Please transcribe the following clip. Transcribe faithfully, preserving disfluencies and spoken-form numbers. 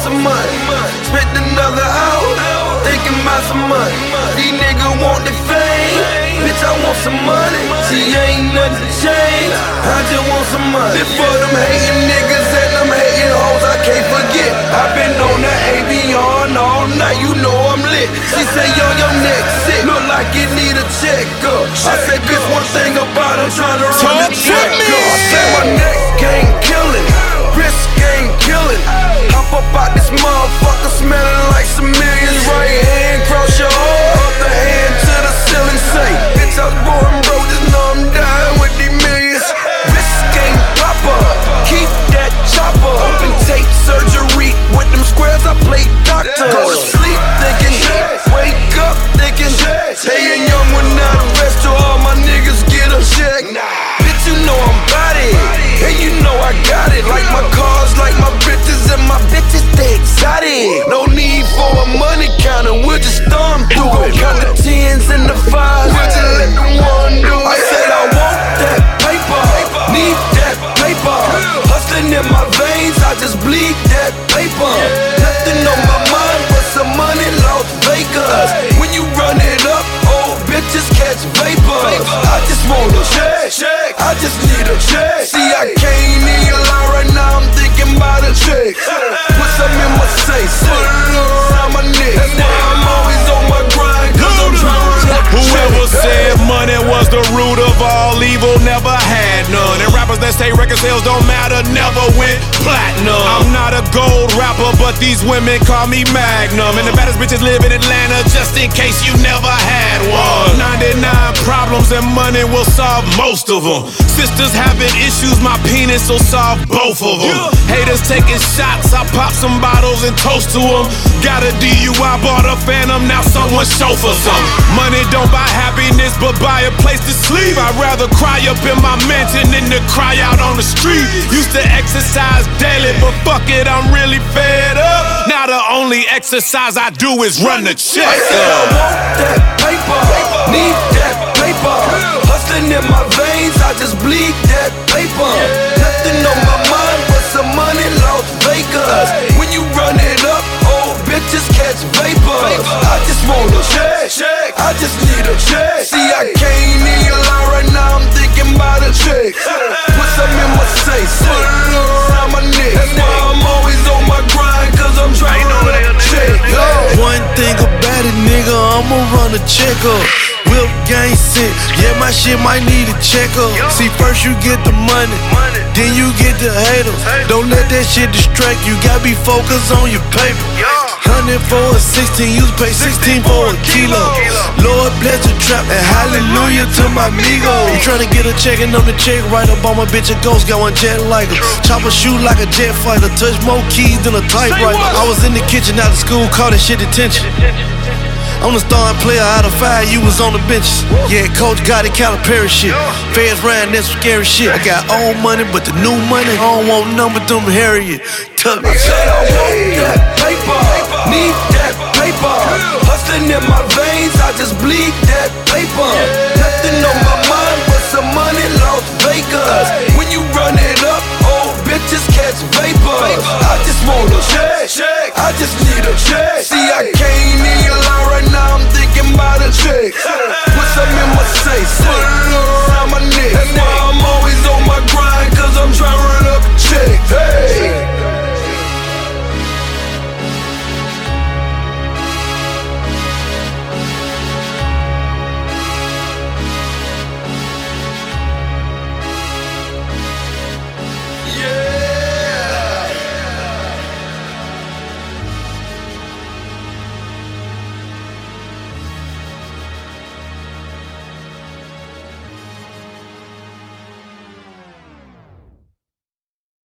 some money. Spent another hour thinking about some money. These niggas want the fame, bitch, I want some money. See, ain't nothing changed, I just want some money. Before them hating niggas and them hating hoes, I can't forget I been on that A V on all night, you know I'm lit. She say, yo, your neck sick, look like it need a checkup. I say, bitch, one thing about I'm trying to run the check up. I say my neck ain't killing, wrist ain't killing. Hop up out this motherfucker smelling like some millions. Right hand cross your heart, other hand to the ceiling. Say, bitch, I was born broke, just know I'm dying with these millions. Wrist ain't proper, keep that chopper. Open tape surgery with them squares, I play doctor. Go to sleep thinking, wake up thinking, staying young without a rest till all my niggas get a check. Bitch, you know I'm bout it, and you know I got it. Like my cars, like my bitches, and my bitches, they exotic. No need for a money counter, we'll just storm through it. Count the tens and the fives, we'll just let the one do it. I said I want that paper, need that paper. Hustling in my veins, I just bleed that paper. Nothing on my mind but some money, Las Vegas. When you run it up, old bitches catch vapor. I just want a check, I just need a check. See, I can't even lie right now, I'm thinking about a check. Put some in my safe, put it around my neck. That's why I'm always on my grind, cause I'm trying to check. Whoever said money was the root of all evil never had none. And rappers that say record sales don't matter never went platinum. I'm not a gold rapper, but these women call me Magnum. And the baddest bitches live in Atlanta, just in case you never had one. ninety-nine problems and money will solve most of them. Sisters having issues, my penis will solve both of them. Haters taking shots, I pop some bottles and toast to them. Got a D U I, bought a Phantom, now someone chauffeur some. Money don't buy happiness, but buy a place to sleep. I'd rather cry up in my mansion than to cry out on the street. Used to exercise daily, but fuck it, I'm really fed up. Now the only exercise I do is run the check. I said I want that paper, need that paper. Hustling in my veins, I just bleed that paper. Nothing on my mind but some money, Las Vegas. When you run it up, old bitches catch vapor. I just want a check, I just need a check. See, I can't even lie right now, I'm thinking about a check. Put some in my safe, put it around my neck. That's why I'm always on my grind, cause I'm trying to check. One thing about it, nigga, I'ma run a check up. Whip gang sent, yeah, my shit might need a check up. See, first you get the money, then you get the haters. Don't let that shit distract you, gotta be focused on your paper. Hundred for a sixteen, you pay sixteen for a kilo. Lord bless the trap and hallelujah to my amigo. You tryna get a check and on the check, right up on my bitch a ghost, got one jet like her. Chopper shoot like a jet fighter, touch more keys than a typewriter. I was in the kitchen out of school, call that shit attention. I'm the starting player out of five, you was on the benches. Yeah, coach got it, Calipari shit. Feds ran, that's some scary shit. I got old money, but the new money, I don't want none but them Harriet. Tuck me. I said I want that paper, need that paper. Hustling in my veins, I just bleed that paper. Nothing on my mind but some money, Las Vegas. When you run it up, old bitches catch vapor. I just want a check, I just need a check. See, I can't even lie right now, I'm thinking about a check. Put some in my safe, put it around my neck.